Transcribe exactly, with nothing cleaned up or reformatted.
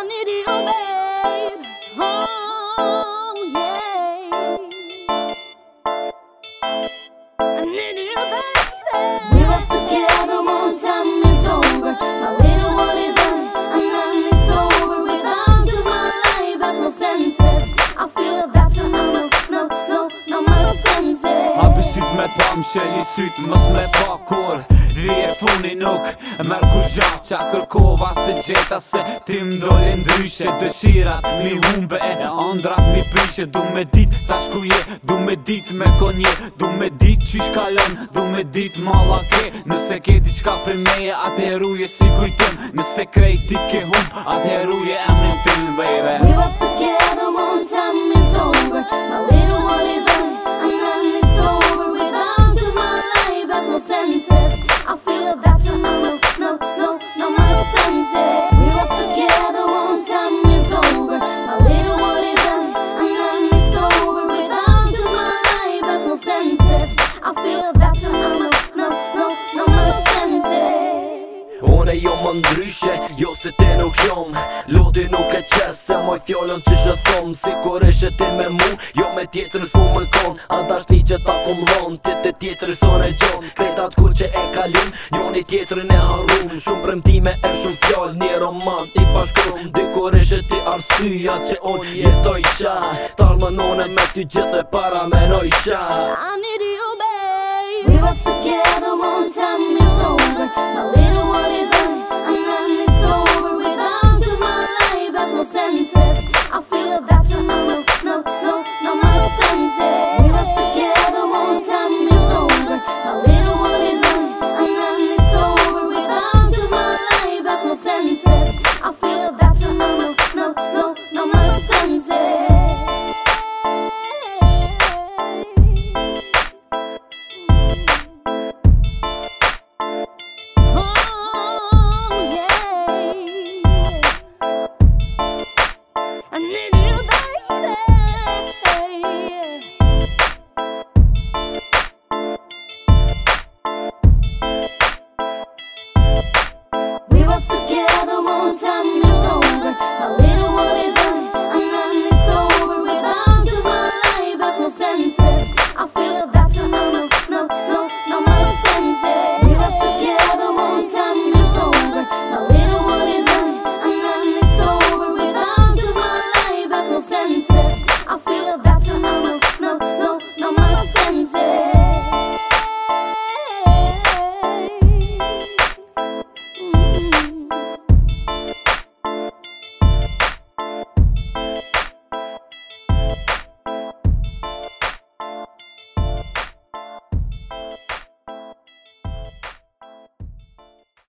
need you, babe. Oh, yeah. I need you, baby. We was together one time, it's over. My little world is end, and then it's over. Without you, my life has no senses. I feel that you are no, no, no, no, my senses. A besyt me pa m'sheli syt, mës me pa kur Dhije funi nuk merr kur gjatë qa kërkova se gjeta se ti m'doli ndryshe Dëshirat mi humbe e andrat mi prishe Du me dit tash ku je, du me dit me konje Du me dit qysh kalon, du me dit malla ke Nëse ke diqka për meje, atëheruje si kujtim Nëse krejt ti ke hum, atëheruje emrin tim, baby. We was together one time, it's over. My little world is end, and then it's over. Without you, my life has no senses. I feel that you are no, no, no, no, my senses. We was together one time, it's over. My little world is end, and then it's over. Without you, my life has no senses. I feel that you are no, no, no, no, my senses. Unë e jo më ndryshe, jo se ti nuk jom Loti nuk e qes, se moj fjallën që shë thom Si kur ishe ti me mu, jo me tjetër s'mu më kon A dashni që ta kom dhon, ti të tjetër son e gjon Kretat kur që e kalim, njoni tjetërin e harum Shumë premtime e shumë fjall, një roman i bashkrum Dy kur ishe ti arsyja që unë jetoj sha Tarmënone me ty gjithë e para menoj sha I need you, babe. We was together one time, it's over. My little